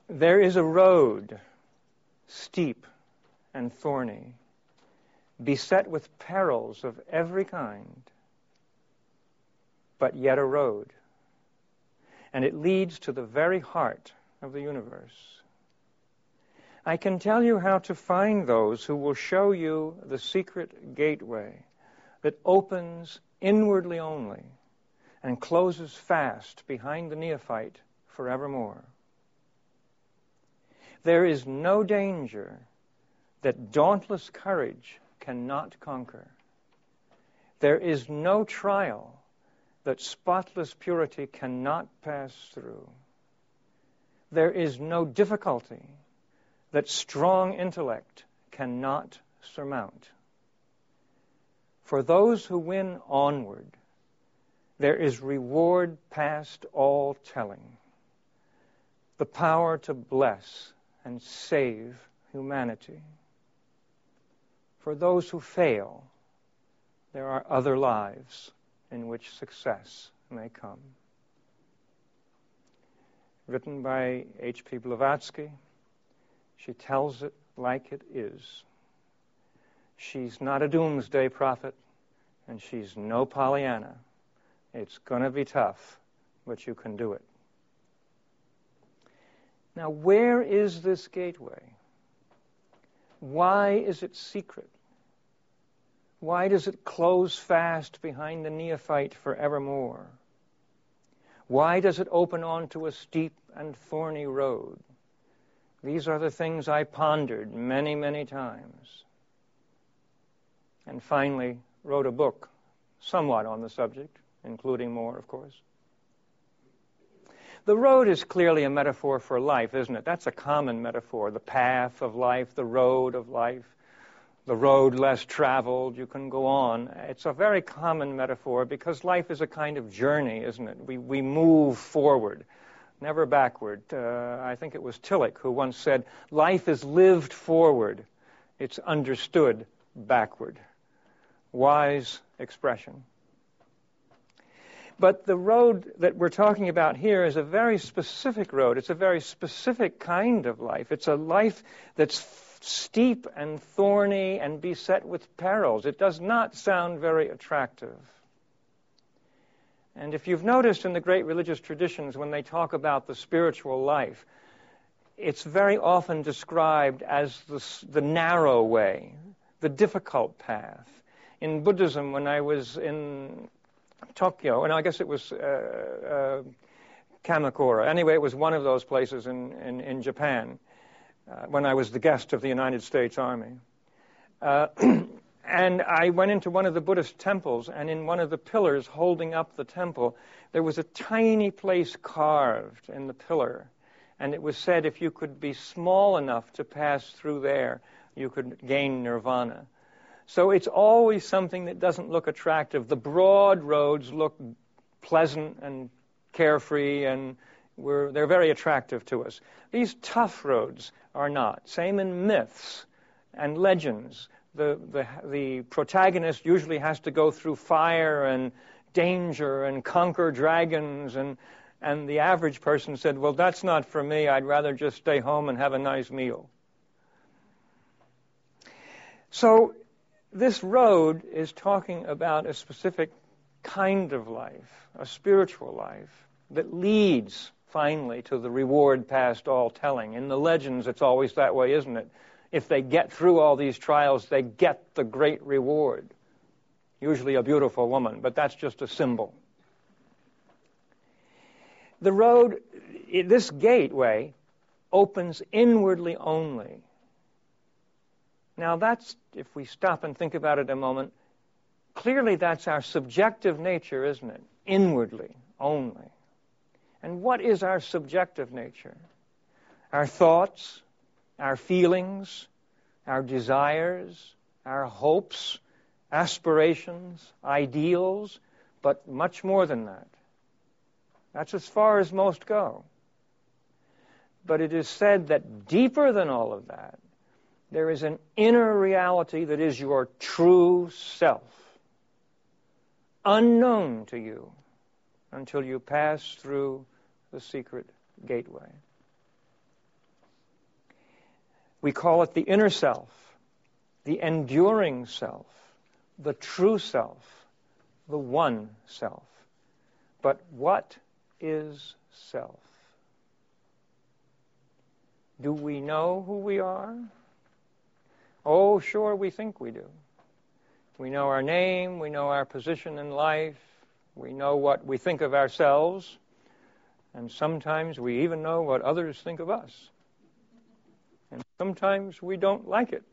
There is a road, steep and thorny, beset with perils of every kind, but yet a road. And it leads to the very heart of the universe. I can tell you how to find those who will show you the secret gateway that opens inwardly only and closes fast behind the neophyte forevermore. There is no danger that dauntless courage cannot conquer. There is no trial that spotless purity cannot pass through. There is no difficulty that strong intellect cannot surmount. For those who win onward, there is reward past all telling, the power to bless and save humanity. For those who fail, there are other lives in which success may come. Written by H.P. Blavatsky. She tells it like it is. She's not a doomsday prophet, and she's no Pollyanna. It's going to be tough, but you can do it. Now, where is this gateway? Why is it secret? Why does it close fast behind the neophyte forevermore? Why does it open onto a steep and thorny road? These are the things I pondered many, many times. And finally wrote a book somewhat on the subject, including more, of course. The road is clearly a metaphor for life, isn't it? That's a common metaphor. The path of life, the road of life, the road less traveled, you can go on. It's a very common metaphor because life is a kind of journey, isn't it? We move forward, never backward. I think it was Tillich who once said, life is lived forward, it's understood backward. Wise expression. But the road that we're talking about here is a very specific road. It's a very specific kind of life. It's a life that's steep and thorny and beset with perils. It does not sound very attractive. And if you've noticed in the great religious traditions, when they talk about the spiritual life, it's very often described as the narrow way, the difficult path. In Buddhism, when I was in Tokyo, and I guess it was Kamakura. Anyway, it was one of those places in Japan when I was the guest of the United States Army. And I went into one of the Buddhist temples, and in one of the pillars holding up the temple, there was a tiny place carved in the pillar. And it was said if you could be small enough to pass through there, you could gain nirvana. So it's always something that doesn't look attractive. The broad roads look pleasant and carefree, and they're very attractive to us. These tough roads are not. Same in myths and legends. The protagonist usually has to go through fire and danger and conquer dragons, and the average person said, well, that's not for me. I'd rather just stay home and have a nice meal. So this road is talking about a specific kind of life, a spiritual life, that leads finally to the reward past all telling. In the legends, it's always that way, isn't it? If they get through all these trials, they get the great reward. Usually a beautiful woman, but that's just a symbol. The road, this gateway, opens inwardly only. Now that's, if we stop and think about it a moment, clearly that's our subjective nature, isn't it? Inwardly only. And what is our subjective nature? Our thoughts, our feelings, our desires, our hopes, aspirations, ideals, but much more than that. That's as far as most go. But it is said that deeper than all of that, there is an inner reality that is your true self, unknown to you until you pass through the secret gateway. We call it the inner self, the enduring self, the true self, the one self. But what is self? Do we know who we are? Oh, sure, we think we do. We know our name, we know our position in life, we know what we think of ourselves, and sometimes we even know what others think of us. And sometimes we don't like it.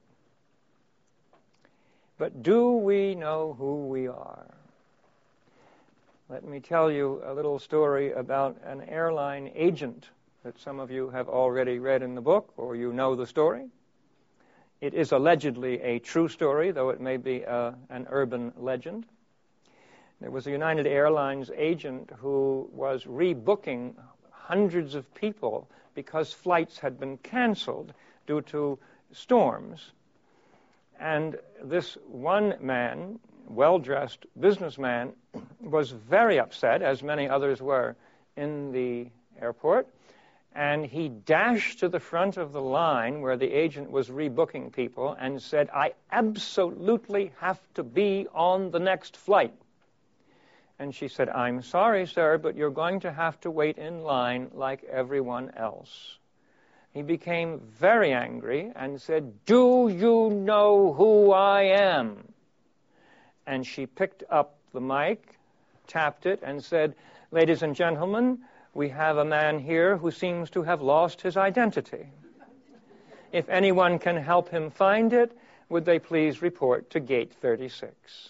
But do we know who we are? Let me tell you a little story about an airline agent that some of you have already read in the book, or you know the story. It is allegedly a true story, though it may be an urban legend. There was a United Airlines agent who was rebooking hundreds of people because flights had been canceled due to storms. And this one man, well-dressed businessman, was very upset, as many others were in the airport, and he dashed to the front of the line where the agent was rebooking people and said, "I absolutely have to be on the next flight." And she said, "I'm sorry, sir, but you're going to have to wait in line like everyone else." He became very angry and said, "Do you know who I am?" And she picked up the mic, tapped it, and said, "Ladies and gentlemen, we have a man here who seems to have lost his identity. If anyone can help him find it, would they please report to gate 36.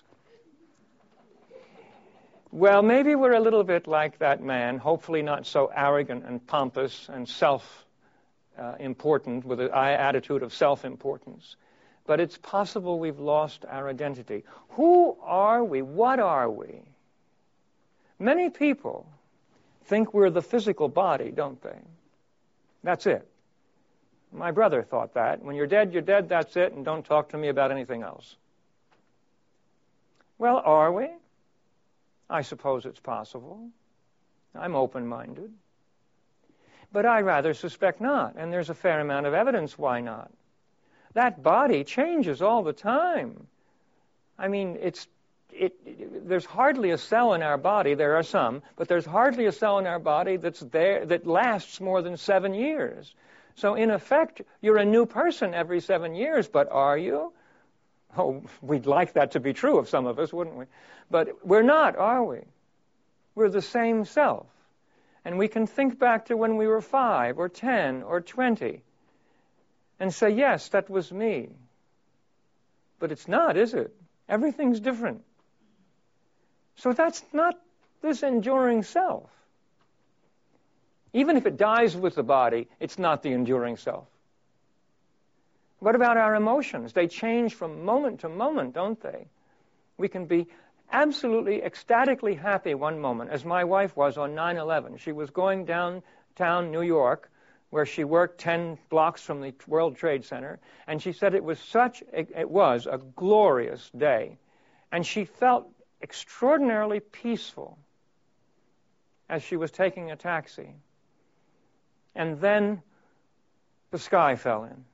Well, maybe we're a little bit like that man, hopefully not so arrogant and pompous and self-important, with an attitude of self-importance. But it's possible we've lost our identity. Who are we? What are we? Many people think we're the physical body, don't they? That's it. My brother thought that. When you're dead, that's it, and don't talk to me about anything else. Well, are we? I suppose it's possible. I'm open-minded. But I rather suspect not, and there's a fair amount of evidence why not. That body changes all the time. I mean, there's hardly a cell in our body, there are some, but there's hardly a cell in our body that's there that lasts more than 7 years. So in effect, you're a new person every 7 years, but are you? Oh, we'd like that to be true of some of us, wouldn't we? But we're not, are we? We're the same self. And we can think back to when we were 5 or 10 or 20 and say, yes, that was me. But it's not, is it? Everything's different. So that's not this enduring self. Even if it dies with the body, it's not the enduring self. What about our emotions? They change from moment to moment, don't they? We can be absolutely ecstatically happy one moment, as my wife was on 9/11. She was going downtown New York, where she worked 10 blocks from the World Trade Center, and she said it was a glorious day. And she felt extraordinarily peaceful as she was taking a taxi. And then the sky fell in.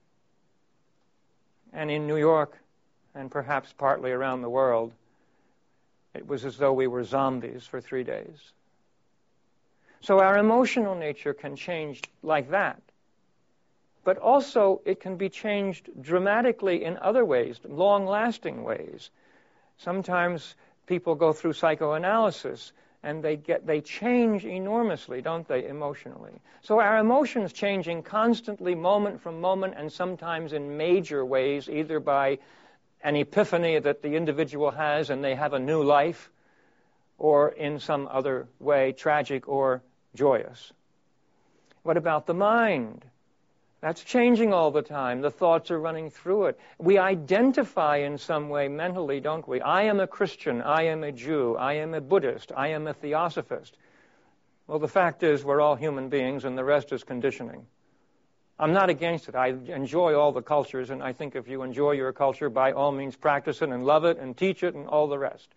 And in New York, and perhaps partly around the world, it was as though we were zombies for 3 days. So our emotional nature can change like that. But also it can be changed dramatically in other ways, long-lasting ways. Sometimes people go through psychoanalysis and they change enormously, don't they, emotionally? So our emotions changing constantly, moment from moment, and sometimes in major ways, either by an epiphany that the individual has and they have a new life, or in some other way, tragic or joyous. What about the mind? That's changing all the time. The thoughts are running through it. We identify in some way mentally, don't we? I am a Christian. I am a Jew. I am a Buddhist. I am a Theosophist. Well, the fact is we're all human beings and the rest is conditioning. I'm not against it. I enjoy all the cultures, and I think if you enjoy your culture, by all means practice it and love it and teach it and all the rest.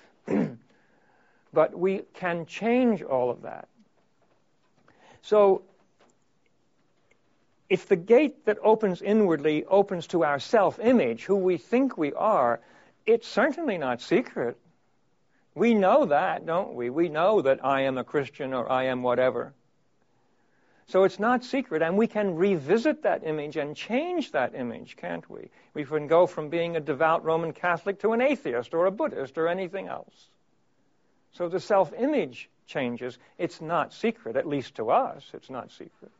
But we can change all of that. So if the gate that opens inwardly opens to our self-image, who we think we are, it's certainly not secret. We know that, don't we? We know that I am a Christian or I am whatever. So it's not secret, and we can revisit that image and change that image, can't we? We can go from being a devout Roman Catholic to an atheist or a Buddhist or anything else. So the self-image changes. It's not secret, at least to us, it's not secret.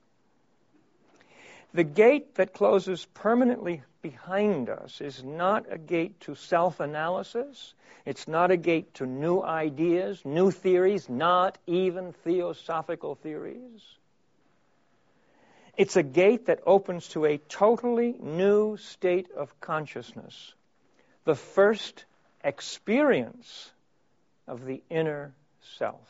The gate that closes permanently behind us is not a gate to self-analysis. It's not a gate to new ideas, new theories, not even theosophical theories. It's a gate that opens to a totally new state of consciousness, the first experience of the inner self.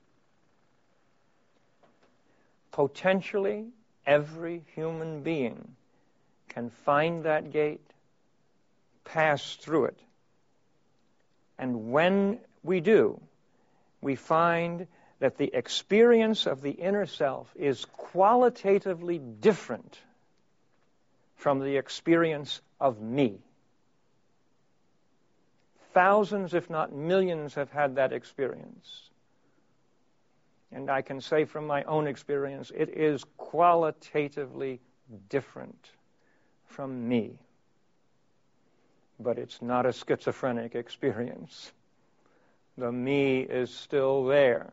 Potentially, every human being can find that gate, pass through it. And when we do, we find that the experience of the inner self is qualitatively different from the experience of me. Thousands, if not millions, have had that experience. And I can say from my own experience, it is qualitatively different from me. But it's not a schizophrenic experience. The me is still there.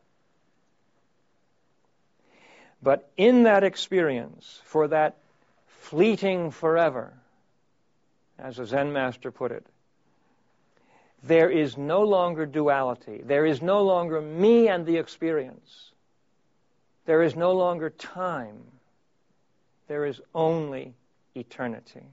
But in that experience, for that fleeting forever, as a Zen master put it, there is no longer duality. There is no longer me and the experience. There is no longer time. There is only eternity.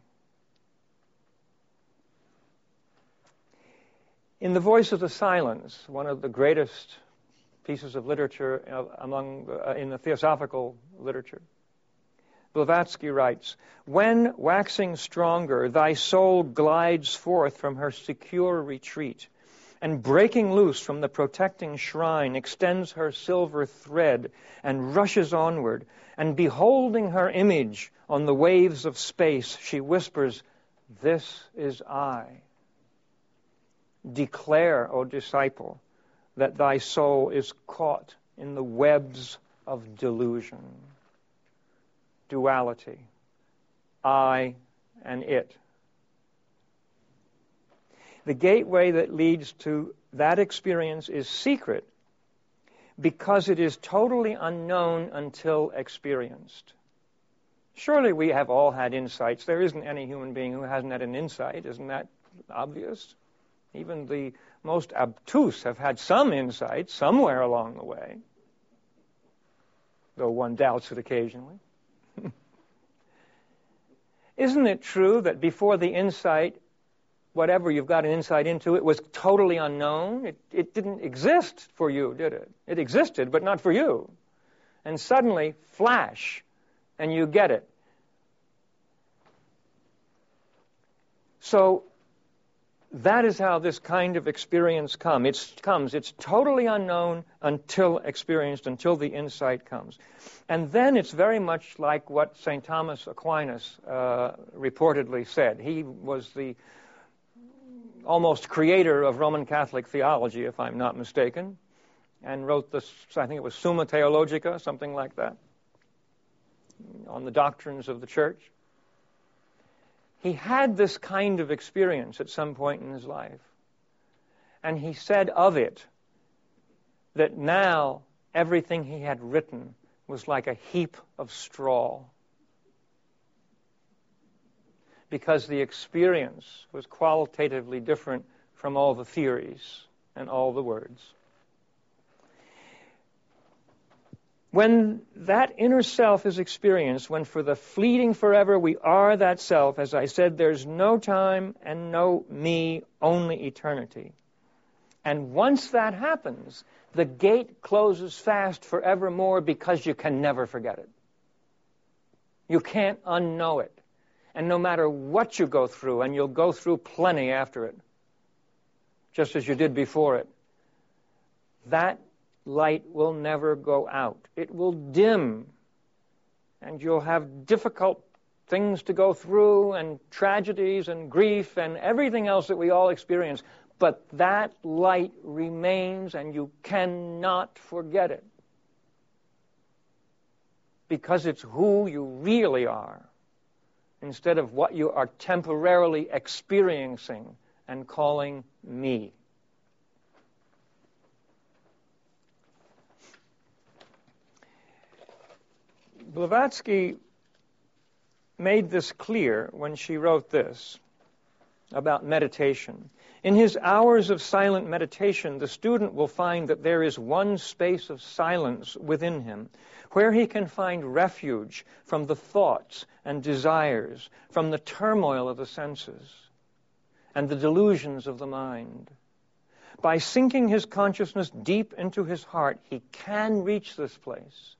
In The Voice of the Silence, one of the greatest pieces of literature in the theosophical literature, Blavatsky writes, "When, waxing stronger, thy soul glides forth from her secure retreat, and breaking loose from the protecting shrine, extends her silver thread and rushes onward, and beholding her image on the waves of space, she whispers, 'This is I.' Declare, O disciple, that thy soul is caught in the webs of delusion." Duality. I and it. The gateway that leads to that experience is secret because it is totally unknown until experienced. Surely we have all had insights. There isn't any human being who hasn't had an insight. Isn't that obvious? Even the most obtuse have had some insight somewhere along the way, though one doubts it occasionally. Isn't it true that before the insight, whatever you've got an insight into, it was totally unknown? It didn't exist for you, did it? It existed, but not for you. And suddenly, flash, and you get it. So that is how this kind of experience comes. It's totally unknown until experienced, until the insight comes. And then it's very much like what St. Thomas Aquinas reportedly said. He was the almost creator of Roman Catholic theology, if I'm not mistaken, and wrote this, I think it was Summa Theologica, something like that, on the doctrines of the church. He had this kind of experience at some point in his life. And he said of it that now everything he had written was like a heap of straw. Because the experience was qualitatively different from all the theories and all the words. When that inner self is experienced, when for the fleeting forever we are that self, as I said, there's no time and no me, only eternity. And once that happens, the gate closes fast forevermore because you can never forget it. You can't unknow it. And no matter what you go through, and you'll go through plenty after it, just as you did before it, that light will never go out. It will dim and you'll have difficult things to go through, and tragedies and grief and everything else that we all experience. But that light remains, and you cannot forget it. Because it's who you really are, instead of what you are temporarily experiencing and calling me. Blavatsky made this clear when she wrote this about meditation. In his hours of silent meditation, the student will find that there is one space of silence within him, where he can find refuge from the thoughts and desires, from the turmoil of the senses and the delusions of the mind. By sinking his consciousness deep into his heart, he can reach this place.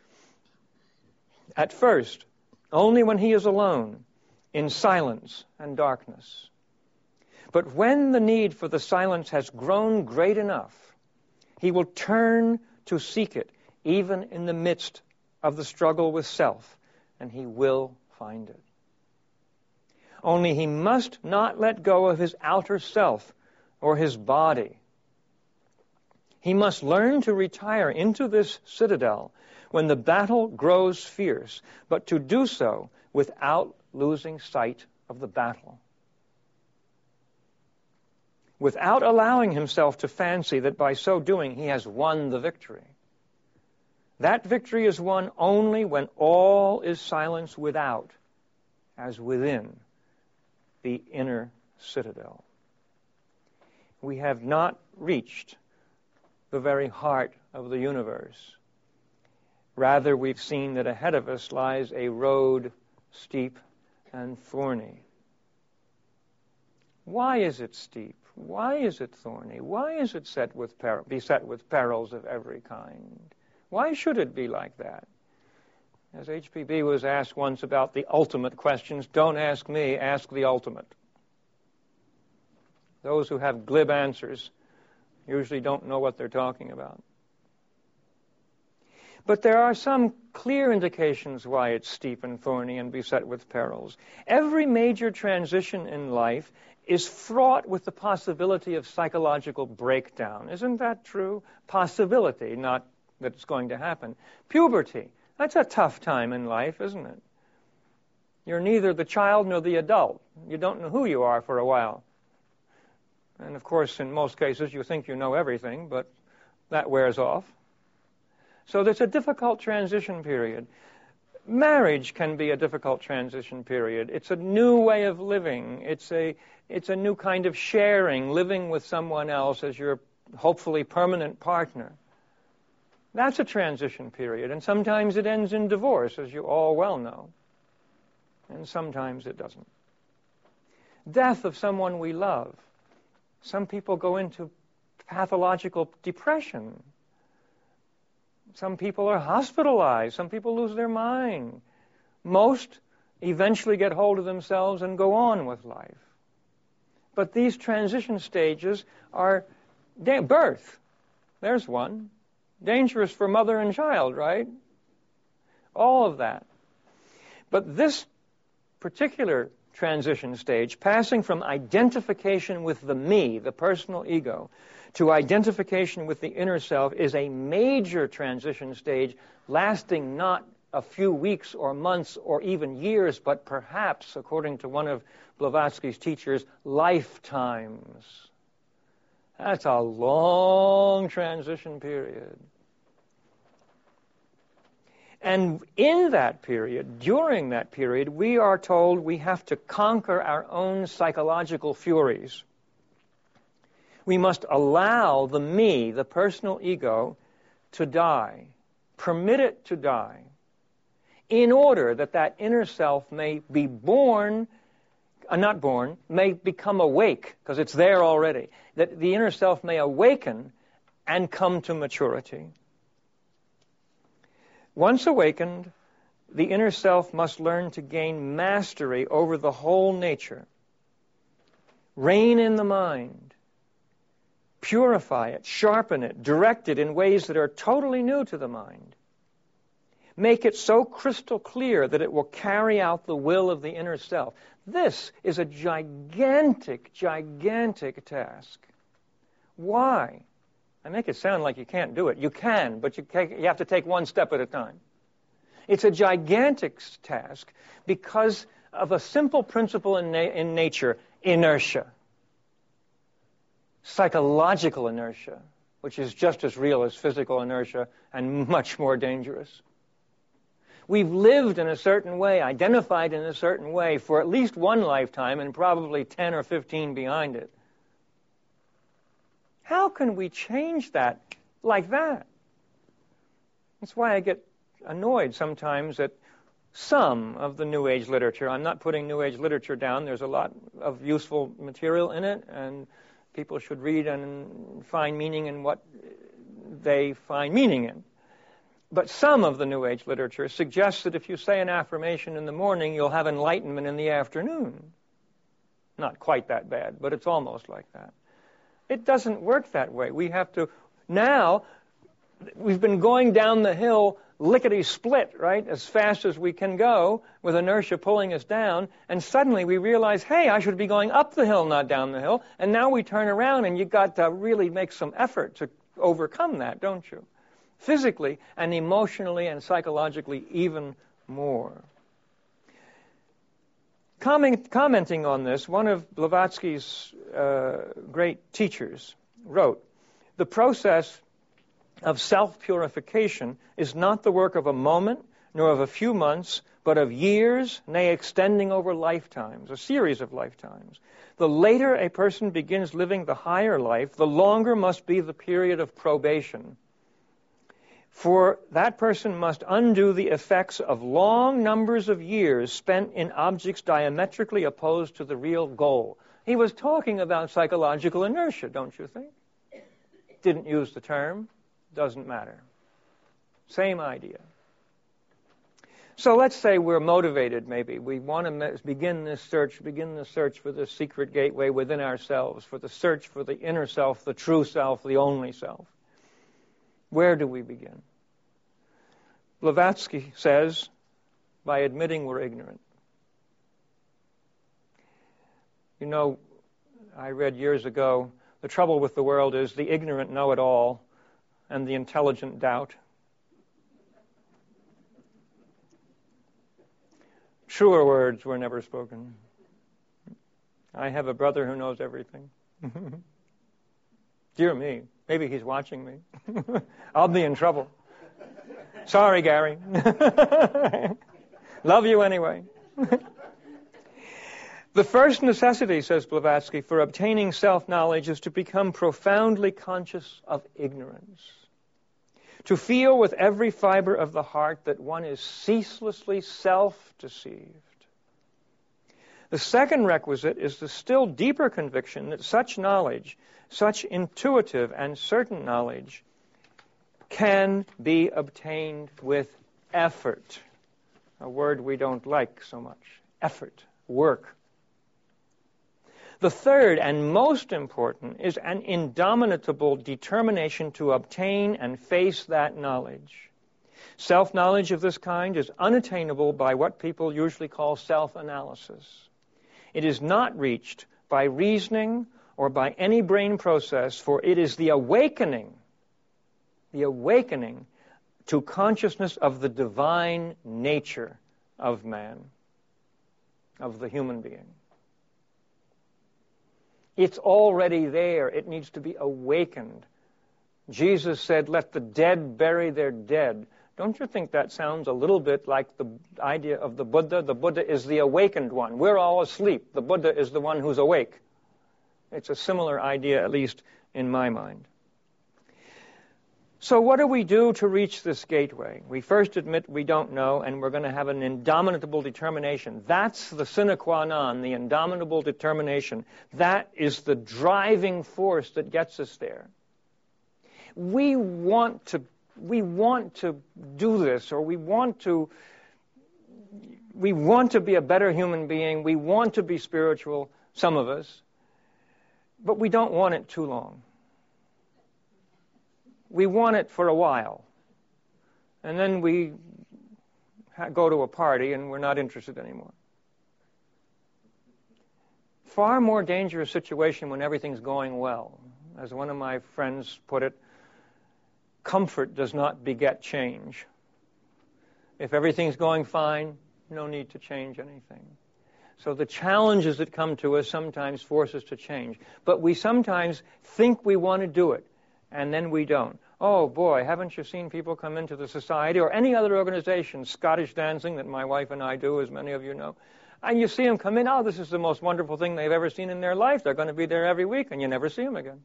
At first, only when he is alone, in silence and darkness. But when the need for the silence has grown great enough, he will turn to seek it, even in the midst of the struggle with self, and he will find it. Only he must not let go of his outer self or his body. He must learn to retire into this citadel when the battle grows fierce, but to do so without losing sight of the battle. Without allowing himself to fancy that by so doing he has won the victory. That victory is won only when all is silence without, as within the inner citadel. We have not reached the very heart of the universe. Rather, we've seen that ahead of us lies a road steep and thorny. Why is it steep? Why is it thorny? Why is it beset with perils of every kind? Why should it be like that? As H.P.B. was asked once about the ultimate questions, don't ask me, ask the ultimate. Those who have glib answers usually don't know what they're talking about. But there are some clear indications why it's steep and thorny and beset with perils. Every major transition in life is fraught with the possibility of psychological breakdown. Isn't that true? Possibility, not that it's going to happen. Puberty, that's a tough time in life, isn't it? You're neither the child nor the adult. You don't know who you are for a while. And of course, in most cases, you think you know everything, but that wears off. So there's a difficult transition period. Marriage can be a difficult transition period. It's a new way of living. It's a new kind of sharing, living with someone else as your hopefully permanent partner. That's a transition period, and sometimes it ends in divorce, as you all well know. And sometimes it doesn't. Death of someone we love. Some people go into pathological depression. Some people are hospitalized. Some people lose their mind. Most eventually get hold of themselves and go on with life. But these transition stages are birth. There's one. Dangerous for mother and child, right? All of that. But this particular transition stage, passing from identification with the me, the personal ego, to identification with the inner self, is a major transition stage lasting not a few weeks or months or even years, but perhaps, according to one of Blavatsky's teachers, lifetimes. That's a long transition period. And in that period, during that period, we are told we have to conquer our own psychological furies. We must allow the me, the personal ego, to die. Permit it to die. In order that that inner self may be may become awake, because it's there already. That the inner self may awaken and come to maturity. Once awakened, the inner self must learn to gain mastery over the whole nature, reign in the mind, purify it, sharpen it, direct it in ways that are totally new to the mind. Make it so crystal clear that it will carry out the will of the inner self. This is a gigantic, gigantic task. Why? I make it sound like you can't do it. You can, but you have to take one step at a time. It's a gigantic task because of a simple principle in nature, inertia. Psychological inertia, which is just as real as physical inertia and much more dangerous. We've lived in a certain way, identified in a certain way for at least one lifetime and probably 10 or 15 behind it. How can we change that like that? That's why I get annoyed sometimes at some of the New Age literature. I'm not putting New Age literature down. There's a lot of useful material in it, and people should read and find meaning in what they find meaning in. But some of the New Age literature suggests that if you say an affirmation in the morning, you'll have enlightenment in the afternoon. Not quite that bad, but it's almost like that. It doesn't work that way. We have to, now, we've been going down the hill lickety-split, right, as fast as we can go, with inertia pulling us down, and suddenly we realize, hey, I should be going up the hill, not down the hill, and now we turn around, and you've got to really make some effort to overcome that, don't you? Physically and emotionally and psychologically even more. Commenting on this, one of Blavatsky's great teachers wrote, "The process of self-purification is not the work of a moment, nor of a few months, but of years, nay, extending over lifetimes, a series of lifetimes. The later a person begins living the higher life, the longer must be the period of probation. For that person must undo the effects of long numbers of years spent in objects diametrically opposed to the real goal." He was talking about psychological inertia, don't you think? Didn't use the term. Doesn't matter. Same idea. So let's say we're motivated, maybe. We want to begin the search for the secret gateway within ourselves, for the search for the inner self, the true self, the only self. Where do we begin? Blavatsky says, by admitting we're ignorant. You know, I read years ago, the trouble with the world is the ignorant know it all and the intelligent doubt. Truer words were never spoken. I have a brother who knows everything. Dear me, maybe he's watching me. I'll be in trouble. Sorry, Gary. Love you anyway. The first necessity, says Blavatsky, for obtaining self-knowledge is to become profoundly conscious of ignorance. To feel with every fiber of the heart that one is ceaselessly self-deceived. The second requisite is the still deeper conviction that such knowledge, such intuitive and certain knowledge, can be obtained with effort. A word we don't like so much. Effort, work. The third and most important is an indomitable determination to obtain and face that knowledge. Self-knowledge of this kind is unattainable by what people usually call self-analysis. It is not reached by reasoning or by any brain process, for it is the awakening to consciousness of the divine nature of man, of the human being. It's already there. It needs to be awakened. Jesus said, "Let the dead bury their dead." Don't you think that sounds a little bit like the idea of the Buddha? The Buddha is the awakened one. We're all asleep. The Buddha is the one who's awake. It's a similar idea, at least in my mind. So what do we do to reach this gateway? We first admit we don't know, and we're going to have an indomitable determination. That's the sine qua non, the indomitable determination. That is the driving force that gets us there. We want to do this, or we want to be a better human being. We want to be spiritual, some of us, but we don't want it too long. We want it for a while, and then we go to a party and we're not interested anymore. Far more dangerous situation when everything's going well. As one of my friends put it, comfort does not beget change. If everything's going fine, no need to change anything. So the challenges that come to us sometimes force us to change. But we sometimes think we want to do it, and then we don't. Oh boy, haven't you seen people come into the society or any other organization, Scottish dancing that my wife and I do, as many of you know, and you see them come in, oh, this is the most wonderful thing they've ever seen in their life. They're going to be there every week, and you never see them again.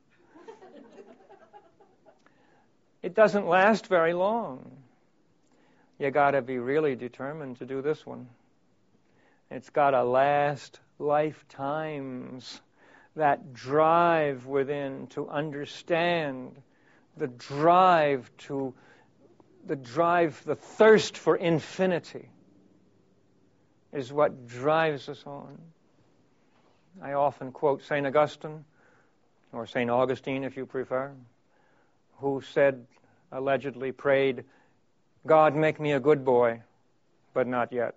It doesn't last very long. You got to be really determined to do this one. It's got to last lifetimes. That drive within to understand, the thirst for infinity is what drives us on. I often quote St. Augustine, or St. Augustine if you prefer, who said, allegedly prayed, God, make me a good boy, but not yet.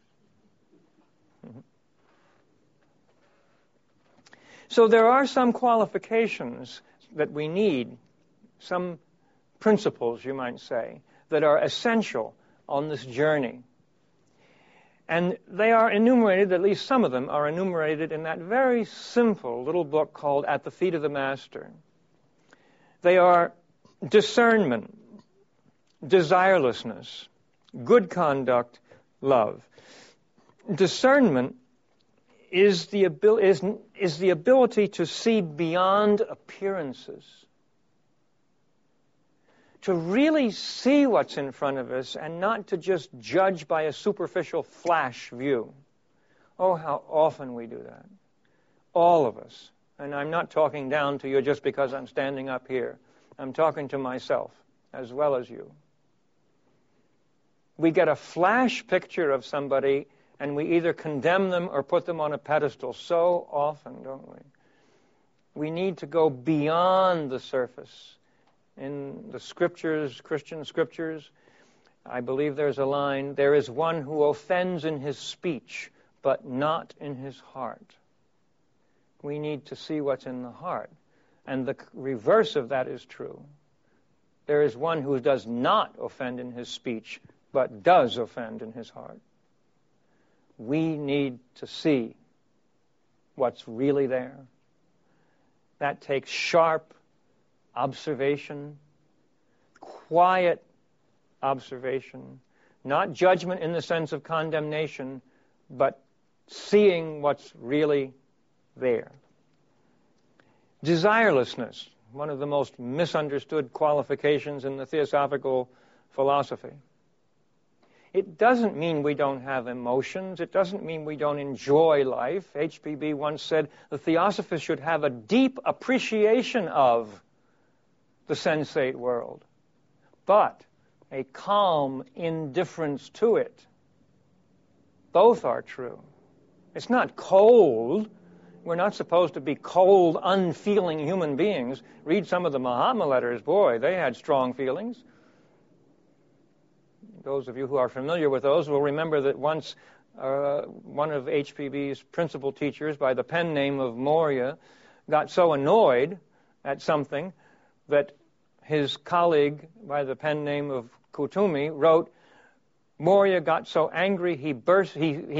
So there are some qualifications that we need, some principles, you might say, that are essential on this journey. And they are enumerated, at least some of them are enumerated in that very simple little book called At the Feet of the Master. They are discernment, desirelessness, good conduct, love. Discernment is the ability to see beyond appearances, to really see what's in front of us and not to just judge by a superficial flash view. Oh, how often we do that. All of us. And I'm not talking down to you just because I'm standing up here. I'm talking to myself as well as you. We get a flash picture of somebody and we either condemn them or put them on a pedestal so often, don't we? We need to go beyond the surface. In the scriptures, Christian scriptures, I believe there's a line, there is one who offends in his speech, but not in his heart. We need to see what's in the heart. And the reverse of that is true. There is one who does not offend in his speech, but does offend in his heart. We need to see what's really there. That takes sharp observation, quiet observation, not judgment in the sense of condemnation, but seeing what's really there. Desirelessness, one of the most misunderstood qualifications in the theosophical philosophy. It doesn't mean we don't have emotions. It doesn't mean we don't enjoy life. H.P.B. once said the theosophist should have a deep appreciation of the sensate world, but a calm indifference to it. Both are true. It's not cold. We're not supposed to be cold, unfeeling human beings. Read some of the Mahatma letters. Boy, they had strong feelings. Those of you who are familiar with those will remember that once one of HPB's principal teachers by the pen name of Maurya got so annoyed at something that his colleague by the pen name of Kutumi wrote, Maurya got so angry he burst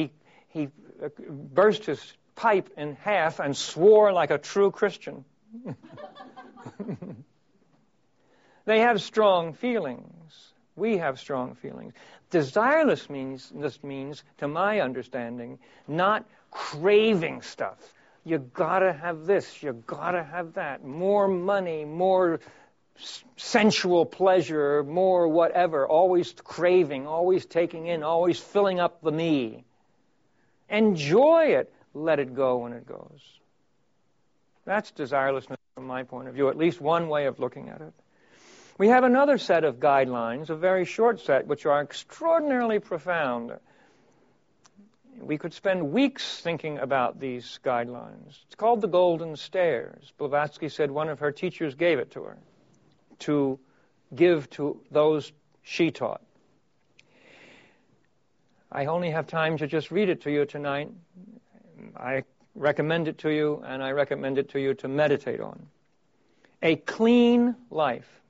his pipe in half and swore like a true Christian. They have strong feelings. We have strong feelings. Desirelessness means, to my understanding, not craving stuff. You gotta have this, you gotta have that. More money, more sensual pleasure, more whatever. Always craving, always taking in, always filling up the me. Enjoy it. Let it go when it goes. That's desirelessness from my point of view, at least one way of looking at it. We have another set of guidelines, a very short set, which are extraordinarily profound. We could spend weeks thinking about these guidelines. It's called the Golden Stairs. Blavatsky said one of her teachers gave it to her to give to those she taught. I only have time to just read it to you tonight. I recommend it to you, and I recommend it to you to meditate on. A clean life,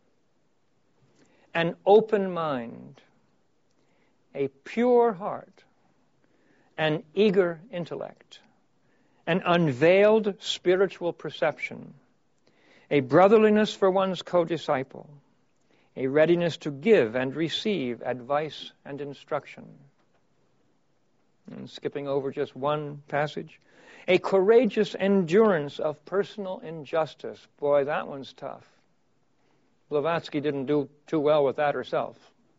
an open mind, a pure heart, an eager intellect, an unveiled spiritual perception, a brotherliness for one's co-disciple, a readiness to give and receive advice and instruction. And skipping over just one passage, a courageous endurance of personal injustice. Boy, that one's tough. Blavatsky didn't do too well with that herself.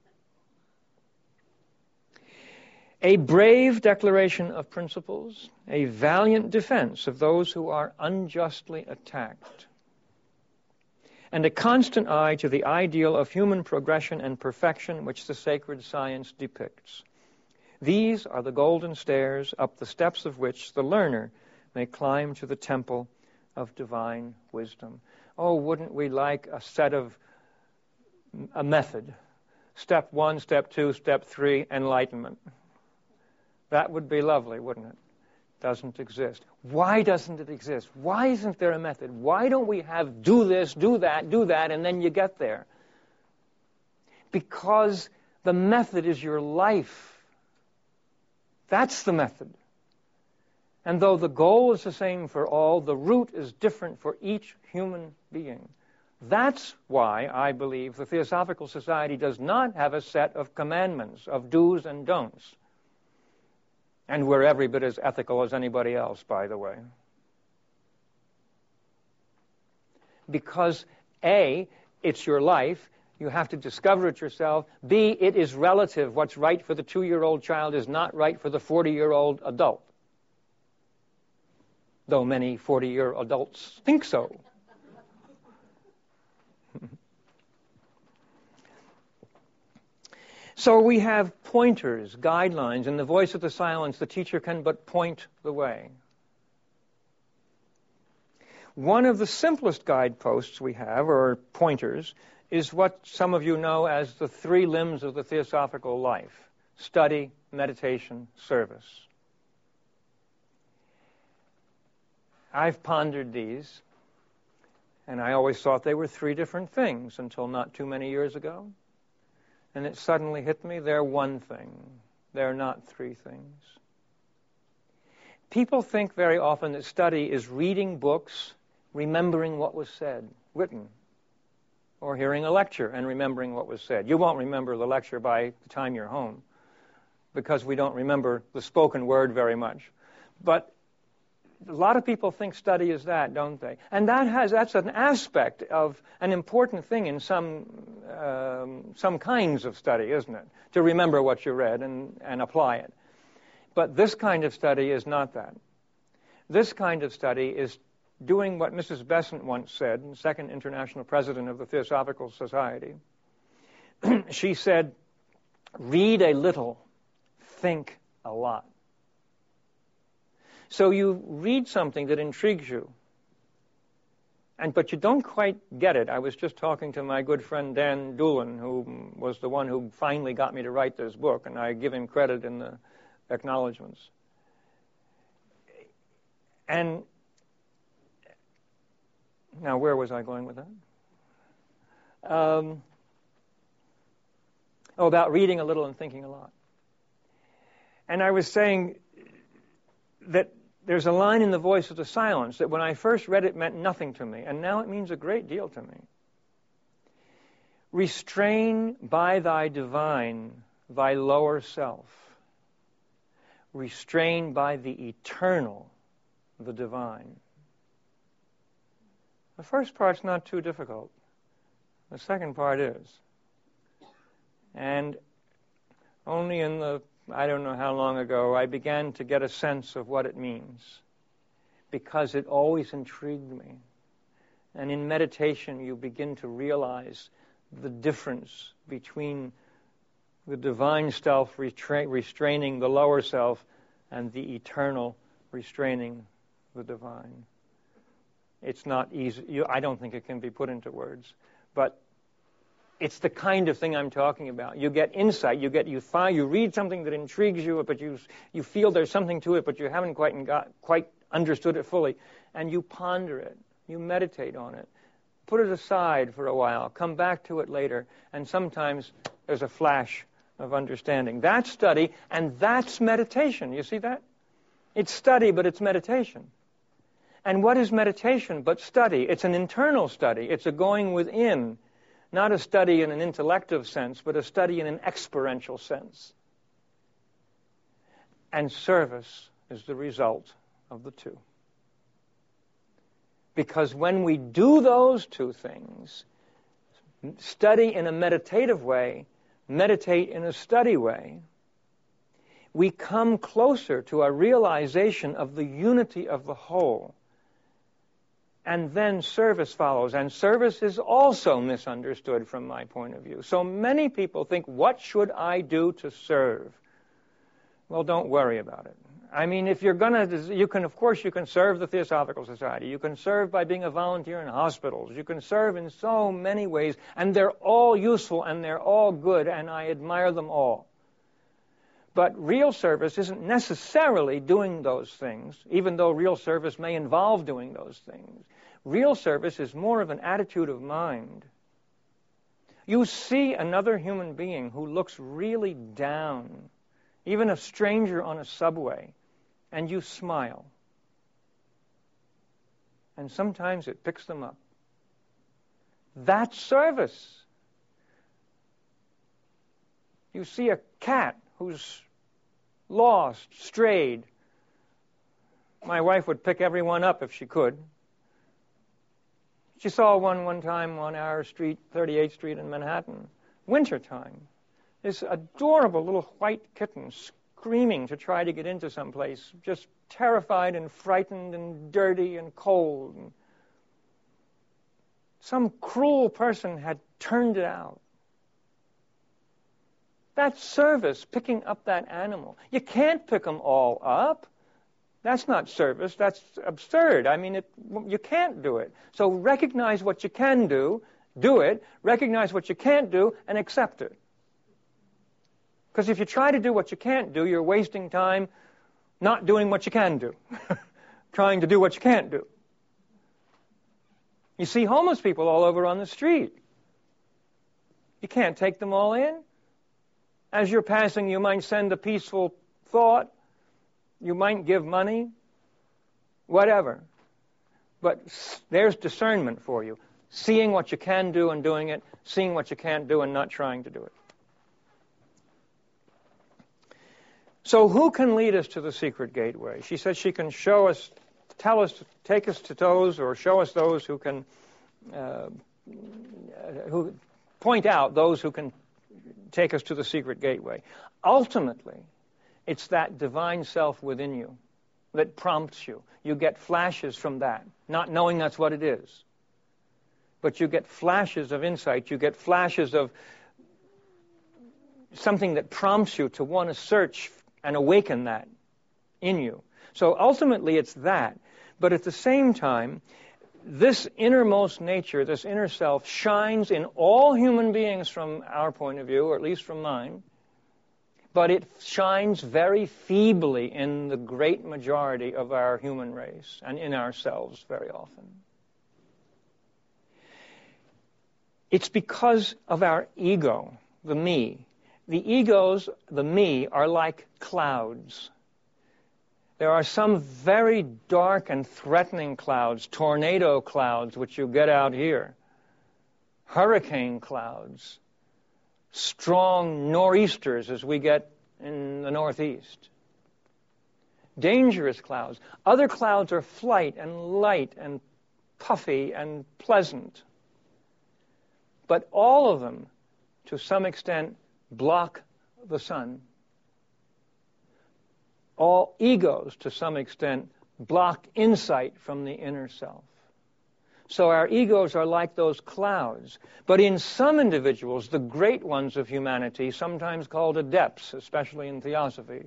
A brave declaration of principles, a valiant defense of those who are unjustly attacked, and a constant eye to the ideal of human progression and perfection which the sacred science depicts. These are the golden stairs up the steps of which the learner may climb to the temple of divine wisdom. Oh, wouldn't we like a method? Step 1, step 2, step 3, enlightenment. That would be lovely, wouldn't it? Doesn't exist. Why doesn't it exist? Why isn't there a method? Why don't we have do this, do that, and then you get there? Because the method is your life. That's the method. And though the goal is the same for all, the route is different for each human being. That's why I believe the Theosophical Society does not have a set of commandments, of do's and don'ts. And we're every bit as ethical as anybody else, by the way. Because A, it's your life. You have to discover it yourself. B, it is relative. What's right for the 2-year-old child is not right for the 40-year-old adult. Though many 40-year adults think so. So we have pointers, guidelines. In the voice of the silence, the teacher can but point the way. One of the simplest guideposts we have, or pointers, is what some of you know as the 3 limbs of the theosophical life: study, meditation, service. I've pondered these, and I always thought they were 3 different things until not too many years ago. And it suddenly hit me, they're one thing. They're not 3 things. People think very often that study is reading books, remembering what was said, written, or hearing a lecture and remembering what was said. You won't remember the lecture by the time you're home, because we don't remember the spoken word very much. But a lot of people think study is that, don't they? And that's an aspect of an important thing in some kinds of study, isn't it? To remember what you read and apply it. But this kind of study is not that. This kind of study is doing what Mrs. Besant once said, second international president of the Theosophical Society. She said, read a little, think a lot. So you read something that intrigues you, but you don't quite get it. I was just talking to my good friend Dan Doolan, who was the one who finally got me to write this book, and I give him credit in the acknowledgments. And now, where was I going with that? About reading a little and thinking a lot. And I was saying that there's a line in the voice of the silence that when I first read it meant nothing to me, and now it means a great deal to me. Restrain by thy divine thy lower self. Restrain by the eternal the divine. The first part's not too difficult. The second part is. And only I don't know how long ago, I began to get a sense of what it means, because it always intrigued me. And in meditation, you begin to realize the difference between the divine self restraining the lower self and the eternal restraining the divine. It's not easy. I don't think it can be put into words. But It's the kind of thing I'm talking about. You get insight. You read something that intrigues you, but you feel there's something to it, but you haven't quite understood it fully, and you ponder it. You meditate on it. Put it aside for a while. Come back to it later, and sometimes there's a flash of understanding. That's study, and that's meditation. You see that? It's study, but it's meditation. And what is meditation but study? It's an internal study. It's a going within. Not a study in an intellective sense, but a study in an experiential sense. And service is the result of the two. Because when we do those two things, study in a meditative way, meditate in a study way, we come closer to a realization of the unity of the whole. And then service follows. And service is also misunderstood from my point of view. So many people think, what should I do to serve? Well, don't worry about it. I mean, if you're going to, you can serve the Theosophical Society. You can serve by being a volunteer in hospitals. You can serve in so many ways. And they're all useful and they're all good. And I admire them all. But real service isn't necessarily doing those things, even though real service may involve doing those things. Real service is more of an attitude of mind. You see another human being who looks really down, even a stranger on a subway, and you smile. And sometimes it picks them up. That's service. You see a cat who's lost, strayed. My wife would pick everyone up if she could. She saw one time on our street, 38th Street in Manhattan, wintertime. This adorable little white kitten screaming to try to get into someplace, just terrified and frightened and dirty and cold. And some cruel person had turned it out. That's service, picking up that animal. You can't pick them all up. That's not service. That's absurd. I mean, you can't do it. So recognize what you can do it. Recognize what you can't do, and accept it. Because if you try to do what you can't do, you're wasting time not doing what you can do. Trying to do what you can't do. You see homeless people all over on the street. You can't take them all in. As you're passing, you might send a peaceful thought. You might give money. Whatever. But there's discernment for you. Seeing what you can do and doing it. Seeing what you can't do and not trying to do it. So who can lead us to the secret gateway? She says she can show us, tell us, take us to those, or show us those who can, who point out those who can take us to the secret gateway. Ultimately, it's that divine self within you that prompts you. You get flashes from that, not knowing that's what it is. But you get flashes of insight. You get flashes of something that prompts you to want to search and awaken that in you. So ultimately, it's that. But at the same time, this innermost nature, this inner self, shines in all human beings from our point of view, or at least from mine, but it shines very feebly in the great majority of our human race and in ourselves very often. It's because of our ego, the me. The egos, the me, are like clouds. There are some very dark and threatening clouds, tornado clouds, which you get out here, hurricane clouds, strong nor'easters as we get in the Northeast, dangerous clouds. Other clouds are flight and light and puffy and pleasant. But all of them, to some extent, block the sun. All egos, to some extent, block insight from the inner self. So our egos are like those clouds. But in some individuals, the great ones of humanity, sometimes called adepts, especially in theosophy,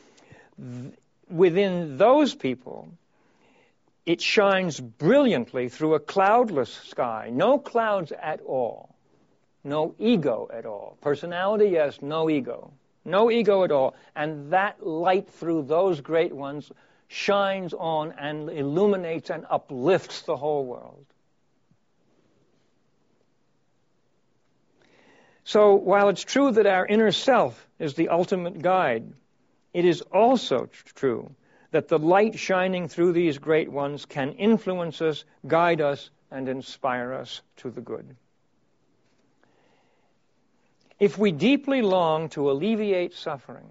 within those people, it shines brilliantly through a cloudless sky. No clouds at all. No ego at all. Personality, yes, no ego. No ego at all. And that light through those great ones shines on and illuminates and uplifts the whole world. So while it's true that our inner self is the ultimate guide, it is also true that the light shining through these great ones can influence us, guide us, and inspire us to the good. If we deeply long to alleviate suffering,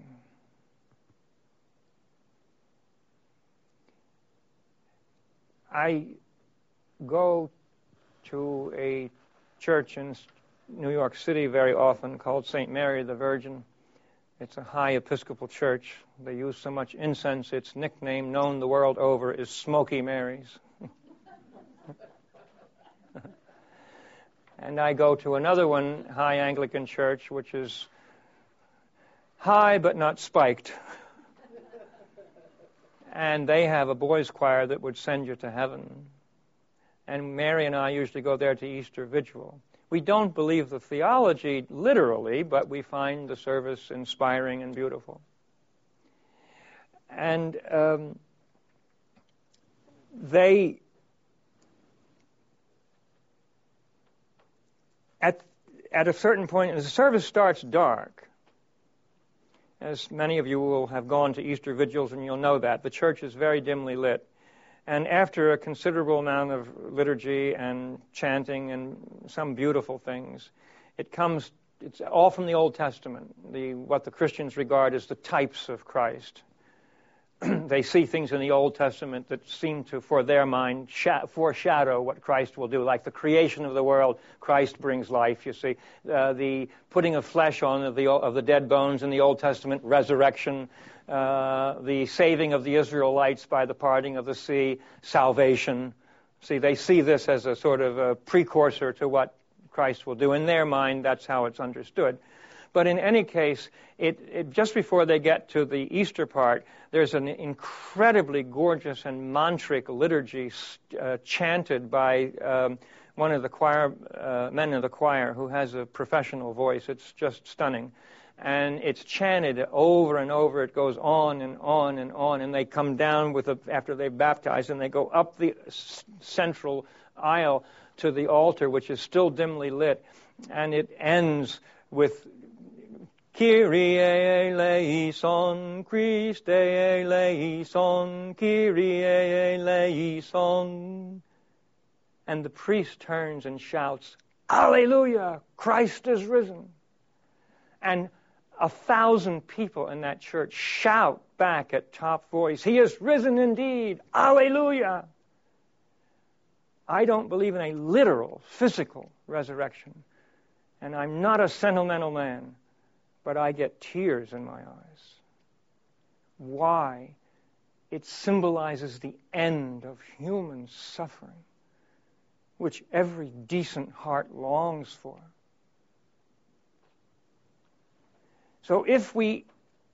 I go to a church in New York City very often called St. Mary the Virgin. It's a high Episcopal church. They use so much incense, its nickname, known the world over, is Smoky Mary's. And I go to another one, High Anglican Church, which is high but not spiked. And they have a boys' choir that would send you to heaven. And Mary and I usually go there to Easter Vigil. We don't believe the theology literally, but we find the service inspiring and beautiful. And they, at a certain point, the service starts dark. As many of you will have gone to Easter vigils, and you'll know that. The church is very dimly lit. And after a considerable amount of liturgy and chanting and some beautiful things, it's all from the Old Testament, what the Christians regard as the types of Christ. They see things in the Old Testament that seem to, for their mind, foreshadow what Christ will do. Like the creation of the world, Christ brings life, you see. The putting of flesh on of the dead bones in the Old Testament, resurrection. The saving of the Israelites by the parting of the sea, salvation. See, they see this as a sort of a precursor to what Christ will do. In their mind, that's how it's understood. But in any case, just before they get to the Easter part, there's an incredibly gorgeous and mantric liturgy chanted by one of the men of the choir who has a professional voice. It's just stunning. And it's chanted over and over. It goes on and on and on. And they come down after they've baptized, and they go up the central aisle to the altar, which is still dimly lit. And it ends with Kyrie eleison, Christe eleison, Kyrie eleison. And the priest turns and shouts, Alleluia, Christ is risen. And 1,000 people in that church shout back at top voice, He is risen indeed, Alleluia. I don't believe in a literal, physical resurrection. And I'm not a sentimental man, but I get tears in my eyes. Why? It symbolizes the end of human suffering, which every decent heart longs for. So if we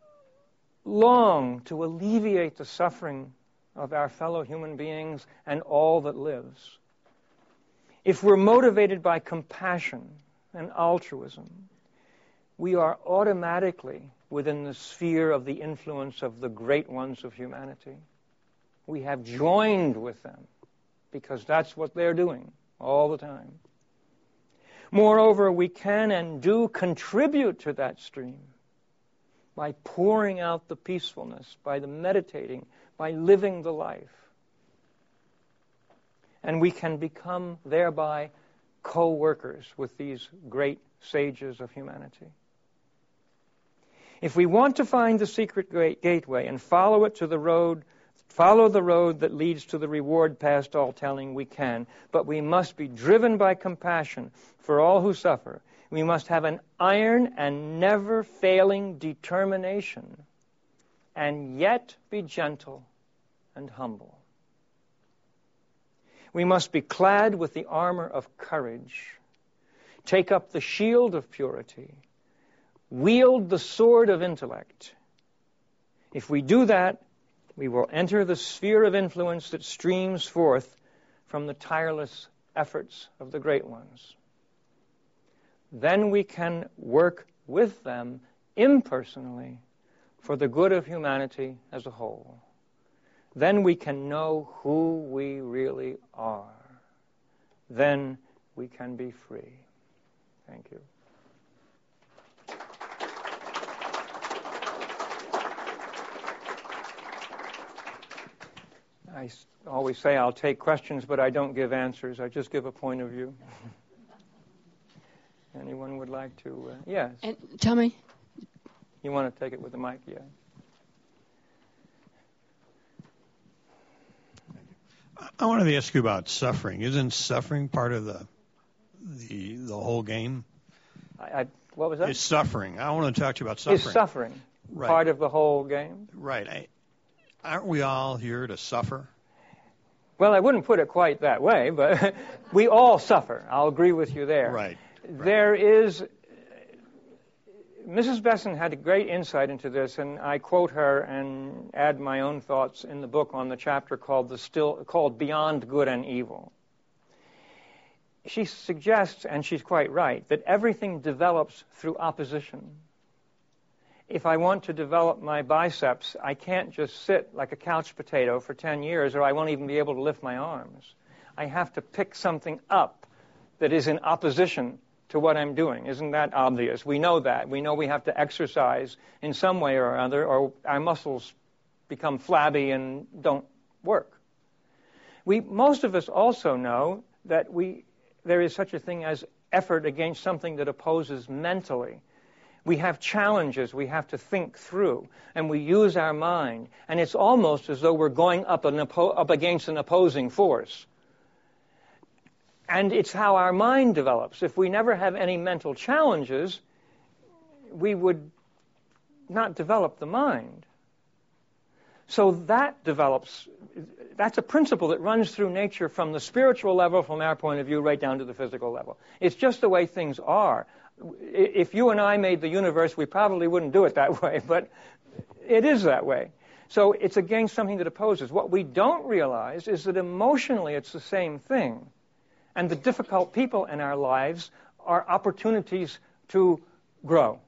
long to alleviate the suffering of our fellow human beings and all that lives, if we're motivated by compassion and altruism, we are automatically within the sphere of the influence of the great ones of humanity. We have joined with them because that's what they're doing all the time. Moreover, we can and do contribute to that stream by pouring out the peacefulness, by the meditating, by living the life. And we can become thereby co-workers with these great sages of humanity. If we want to find the secret gateway and follow the road that leads to the reward past all telling, we can. But we must be driven by compassion for all who suffer. We must have an iron and never-failing determination, and yet be gentle and humble. We must be clad with the armor of courage, take up the shield of purity, wield the sword of intellect. If we do that, we will enter the sphere of influence that streams forth from the tireless efforts of the great ones. then we can work with them impersonally for the good of humanity as a whole. Then we can know who we really are. Then we can be free. Thank you. I always say I'll take questions, but I don't give answers. I just give a point of view. Anyone would like to? Yes. And Tommy? You want to take it with the mic? Yeah. I wanted to ask you about suffering. Isn't suffering part of the whole game? What was that? It's suffering. I want to talk to you about suffering. Is suffering part of the whole game? Right. Aren't we all here to suffer? Well, I wouldn't put it quite that way, but we all suffer. I'll agree with you there. Right. There is... Mrs. Besson had a great insight into this, and I quote her and add my own thoughts in the book on the chapter called Beyond Good and Evil. She suggests, and she's quite right, that everything develops through opposition. If I want to develop my biceps, I can't just sit like a couch potato for 10 years, or I won't even be able to lift my arms. I have to pick something up that is in opposition to what I'm doing. Isn't that obvious? We know that. We know we have to exercise in some way or other, or our muscles become flabby and don't work. Most of us also know that there is such a thing as effort against something that opposes mentally. We have challenges we have to think through, and we use our mind, and it's almost as though we're going up against an opposing force. And it's how our mind develops. If we never have any mental challenges, we would not develop the mind. So that develops, that's a principle that runs through nature from the spiritual level, from our point of view, right down to the physical level. It's just the way things are. If you and I made the universe, we probably wouldn't do it that way, but it is that way. So it's against something that opposes. What we don't realize is that emotionally it's the same thing. And the difficult people in our lives are opportunities to grow.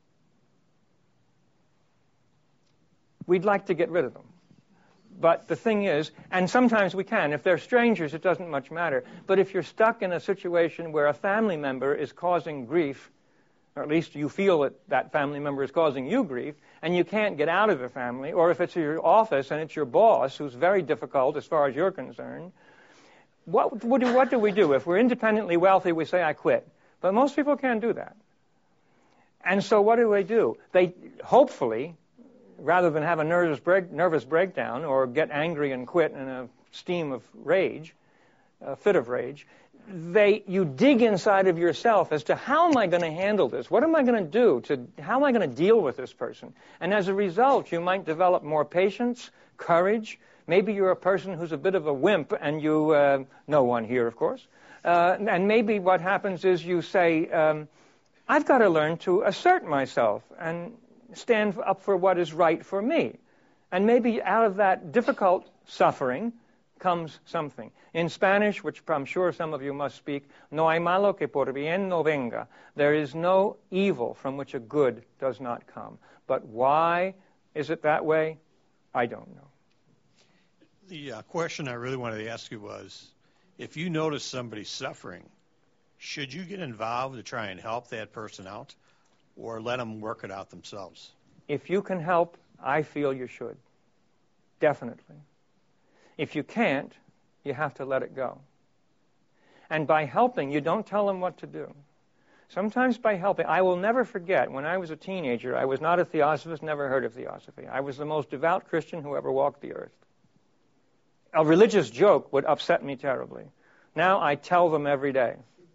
We'd like to get rid of them. But the thing is, and sometimes we can. If they're strangers, it doesn't much matter. But if you're stuck in a situation where a family member is causing grief, or at least you feel that that family member is causing you grief, and you can't get out of the family, or if it's your office and it's your boss who's very difficult as far as you're concerned, what do we do? If we're independently wealthy, we say, I quit. But most people can't do that. And so what do? They hopefully, rather than have a nervous breakdown or get angry and quit in a steam of rage, a fit of rage, you dig inside of yourself as to how am I going to handle this? What am I going to do? How am I going to deal with this person? And as a result, you might develop more patience, courage. Maybe you're a person who's a bit of a wimp, and no one here, of course. And maybe what happens is you say, I've got to learn to assert myself and stand up for what is right for me. And maybe out of that difficult suffering comes something. In Spanish, which I'm sure some of you must speak, no hay malo que por bien no venga. There is no evil from which a good does not come. But why is it that way? I don't know. The question I really wanted to ask you was, if you notice somebody suffering, should you get involved to try and help that person out, or let them work it out themselves? If you can help, I feel you should. Definitely. If you can't, you have to let it go. And by helping, you don't tell them what to do. Sometimes by helping, I will never forget, when I was a teenager, I was not a theosophist, never heard of theosophy. I was the most devout Christian who ever walked the earth. A religious joke would upset me terribly. Now I tell them every day.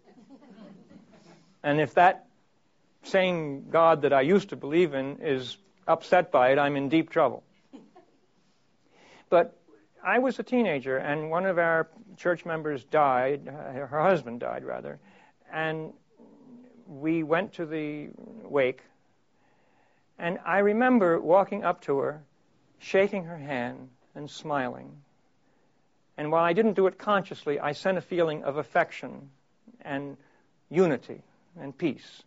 And if that same God that I used to believe in is upset by it, I'm in deep trouble. But I was a teenager, and one of our church members died, her husband died, rather, and we went to the wake, and I remember walking up to her, shaking her hand, and smiling. And while I didn't do it consciously, I sent a feeling of affection and unity and peace.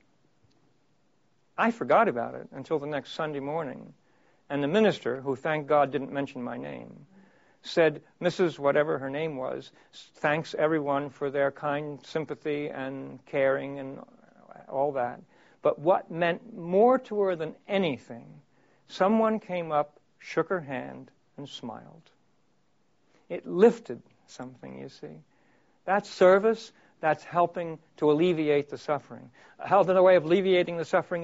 I forgot about it until the next Sunday morning. And the minister, who thank God didn't mention my name, said, Mrs. whatever her name was, thanks everyone for their kind sympathy and caring and all that. But what meant more to her than anything, someone came up, shook her hand, and smiled. It lifted something, you see. That's service. That's helping to alleviate the suffering. Another way of alleviating the suffering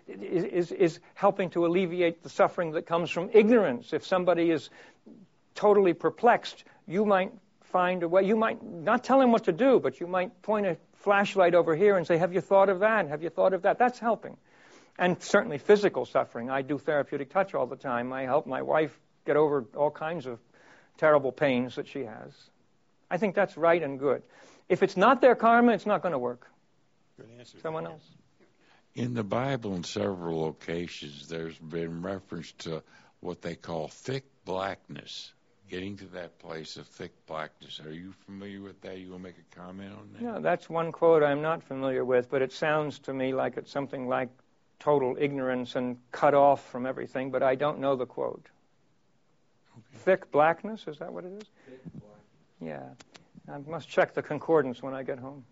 is helping to alleviate the suffering that comes from ignorance. If somebody is totally perplexed, you might find a way. You might not tell him what to do, but you might point a flashlight over here and say, have you thought of that? Have you thought of that? That's helping. And certainly physical suffering. I do therapeutic touch all the time. I help my wife get over all kinds of terrible pains that she has. I think that's right and good. If it's not their karma, it's not going to work. Good answer. Someone else? In the Bible, in several locations, there's been reference to what they call thick blackness, getting to that place of thick blackness. Are you familiar with that? You want to make a comment on that? No, that's one quote I'm not familiar with, but it sounds to me like it's something like total ignorance and cut off from everything, but I don't know the quote. Okay. Thick blackness, is that what it is? Thick blackness. Yeah. I must check the concordance when I get home.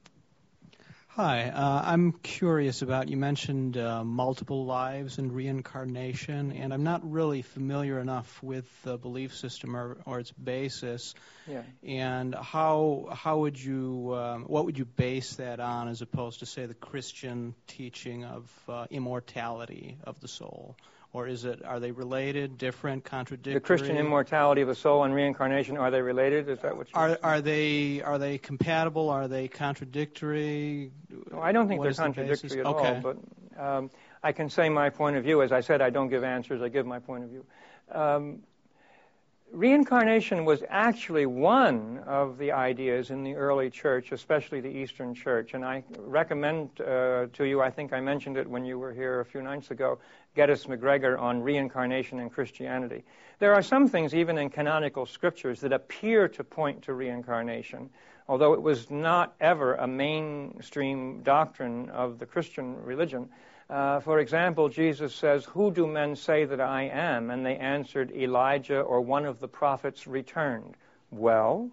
Hi, I'm curious about, you mentioned multiple lives and reincarnation, and I'm not really familiar enough with the belief system or its basis. Yeah. And how would you, what would you base that on as opposed to, say, the Christian teaching of immortality of the soul? Or are they related, different, contradictory? The Christian immortality of the soul and reincarnation, are they related? Is that what you're saying? Are they compatible? Are they contradictory? No, I don't think they're contradictory at all, but I can say my point of view. As I said, I don't give answers, I give my point of view. Reincarnation was actually one of the ideas in the early church, especially the Eastern Church, and I recommend to you, I think I mentioned it when you were here a few nights ago, Geddes McGregor on reincarnation and Christianity. There are some things even in canonical scriptures that appear to point to reincarnation, although it was not ever a mainstream doctrine of the Christian religion. For example, Jesus says, "Who do men say that I am?" And they answered, "Elijah or one of the prophets returned." Well,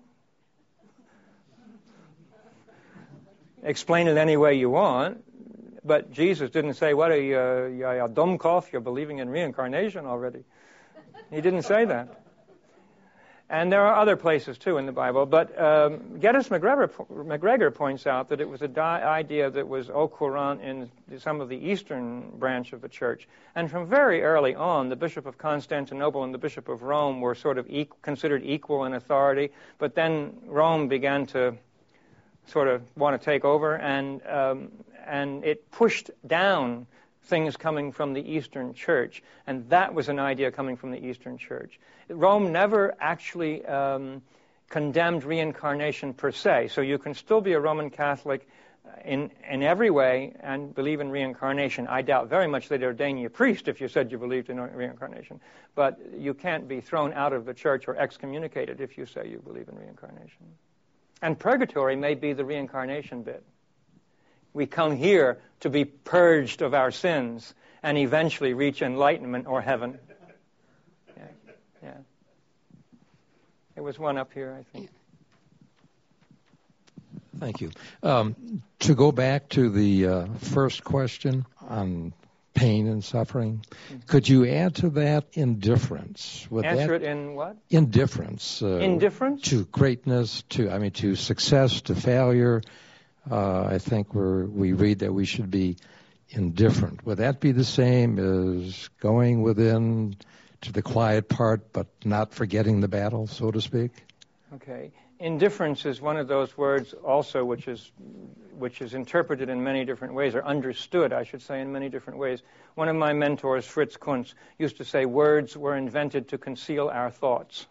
explain it any way you want, but Jesus didn't say, "What are you, a Domkopf, you're believing in reincarnation already." He didn't say that. And there are other places, too, in the Bible. But Geddes McGregor points out that it was an idea that was au courant in some of the Eastern branch of the Church. And from very early on, the Bishop of Constantinople and the Bishop of Rome were sort of considered equal in authority. But then Rome began to sort of want to take over, and it pushed down things coming from the Eastern Church, and that was an idea coming from the Eastern Church. Rome never actually condemned reincarnation per se, so you can still be a Roman Catholic in every way and believe in reincarnation. I doubt very much they'd ordain you a priest if you said you believed in reincarnation, but you can't be thrown out of the church or excommunicated if you say you believe in reincarnation. And purgatory may be the reincarnation bit. We come here to be purged of our sins and eventually reach enlightenment or heaven. Yeah. There was one up here, I think. Thank you. To go back to the first question on pain and suffering, could you add to that indifference? Answer it in what? Indifference. Indifference? To greatness, to success, to failure. I think we read that we should be indifferent. Would that be the same as going within to the quiet part, but not forgetting the battle, so to speak? Okay. Indifference is one of those words also which is interpreted in many different ways, or understood, I should say, in many different ways. One of my mentors, Fritz Kuntz, used to say words were invented to conceal our thoughts.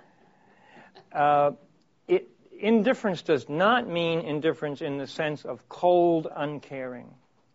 Indifference does not mean indifference in the sense of cold uncaring.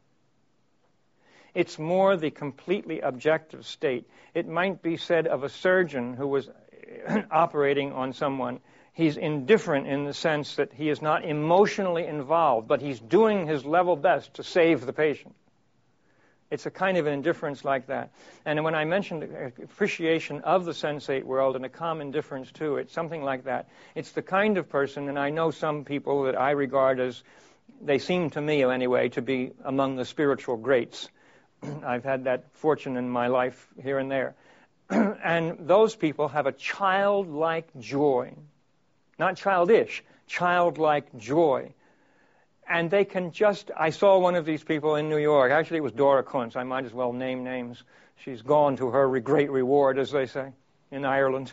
It's more the completely objective state. It might be said of a surgeon who was operating on someone. He's indifferent in the sense that he is not emotionally involved, but he's doing his level best to save the patient. It's a kind of an indifference like that. And when I mentioned appreciation of the sensate world and a calm indifference to it, something like that, it's the kind of person, and I know some people that I regard as, they seem to me anyway, to be among the spiritual greats. I've had that fortune in my life here and there. And those people have a childlike joy. Not childish, childlike joy. And they can just, I saw one of these people in New York. Actually, it was Dora Kuntz. I might as well name names. She's gone to her great reward, as they say, in Ireland.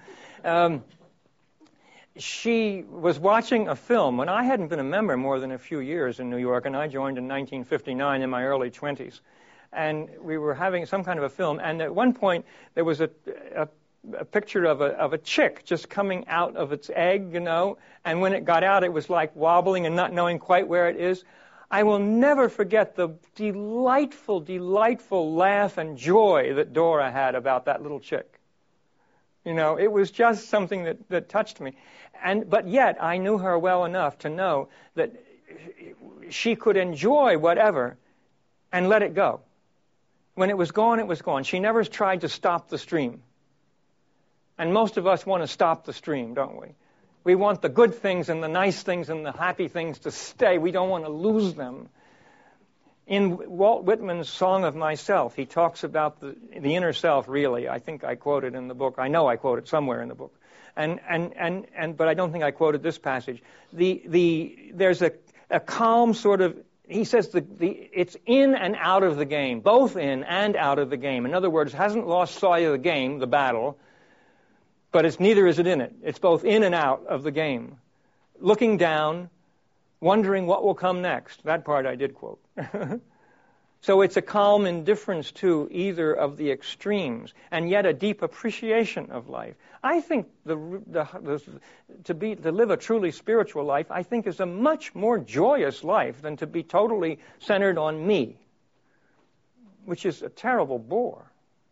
She was watching a film when I hadn't been a member more than a few years in New York, and I joined in 1959 in my early 20s. And we were having some kind of a film, and at one point there was a picture of a chick just coming out of its egg, and when it got out, it was like wobbling and not knowing quite where it is. I will never forget the delightful, delightful laugh and joy that Dora had about that little chick. It was just something that touched me. But yet, I knew her well enough to know that she could enjoy whatever and let it go. When it was gone, it was gone. She never tried to stop the stream. And most of us want to stop the stream, don't we? We want the good things and the nice things and the happy things to stay. We don't want to lose them. In Walt Whitman's Song of Myself, he talks about the inner self, really. I think I quote it in the book. I know I quote it somewhere in the book. But I don't think I quoted this passage. There's a calm sort of, he says it's in and out of the game, both in and out of the game. In other words, hasn't lost sight of the game, the battle, but neither is it in it. It's both in and out of the game. Looking down, wondering what will come next. That part I did quote. So it's a calm indifference to either of the extremes, and yet a deep appreciation of life. I think to live a truly spiritual life, I think, is a much more joyous life than to be totally centered on me, which is a terrible bore,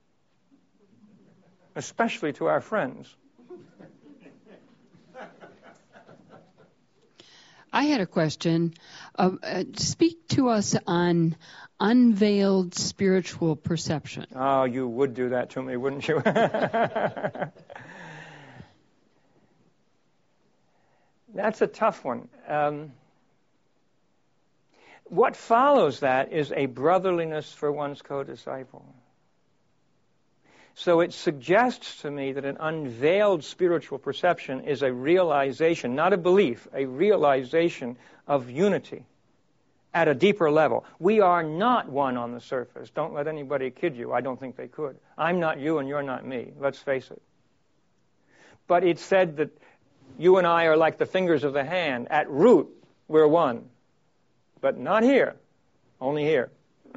especially to our friends. I had a question. Speak to us on unveiled spiritual perception. Oh, you would do that to me, wouldn't you? That's a tough one. What follows that is a brotherliness for one's co-disciple. So it suggests to me that an unveiled spiritual perception is a realization, not a belief, a realization of unity at a deeper level. We are not one on the surface. Don't let anybody kid you. I don't think they could. I'm not you and you're not me. Let's face it. But it's said that you and I are like the fingers of the hand. At root, we're one. But not here. Only here.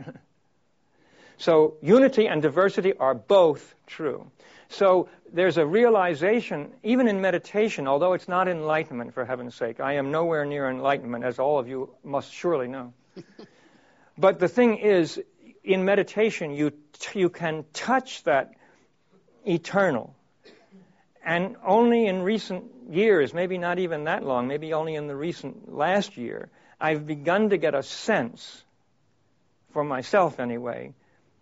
So unity and diversity are both true. So there's a realization, even in meditation, although it's not enlightenment, for heaven's sake. I am nowhere near enlightenment, as all of you must surely know. But the thing is, in meditation, you can touch that eternal. And only in recent years, maybe not even that long, maybe only in the recent last year, I've begun to get a sense, for myself anyway,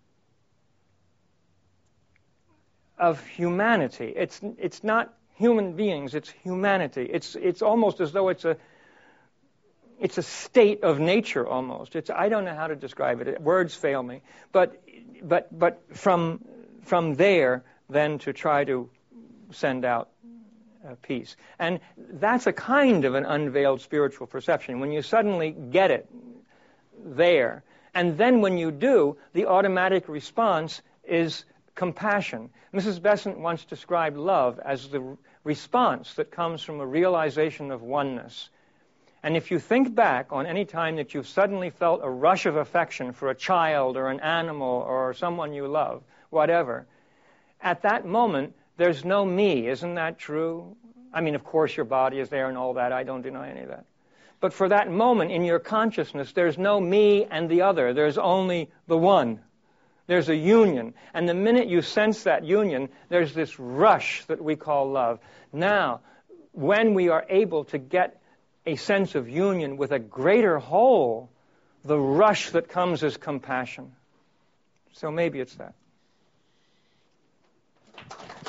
of humanity. It's not human beings, it's humanity. It's almost as though it's a state of nature almost. I don't know how to describe it. Words fail me. But from there, then to try to send out peace. And that's a kind of an unveiled spiritual perception, when you suddenly get it there. And then when you do, the automatic response is compassion. Mrs. Besant once described love as the response that comes from a realization of oneness. And if you think back on any time that you've suddenly felt a rush of affection for a child or an animal or someone you love, whatever, at that moment, there's no me. Isn't that true? I mean, of course, your body is there and all that. I don't deny any of that. But for that moment in your consciousness, there's no me and the other. There's only the one. There's a union. And the minute you sense that union, there's this rush that we call love. Now, when we are able to get a sense of union with a greater whole, the rush that comes is compassion. So maybe it's that.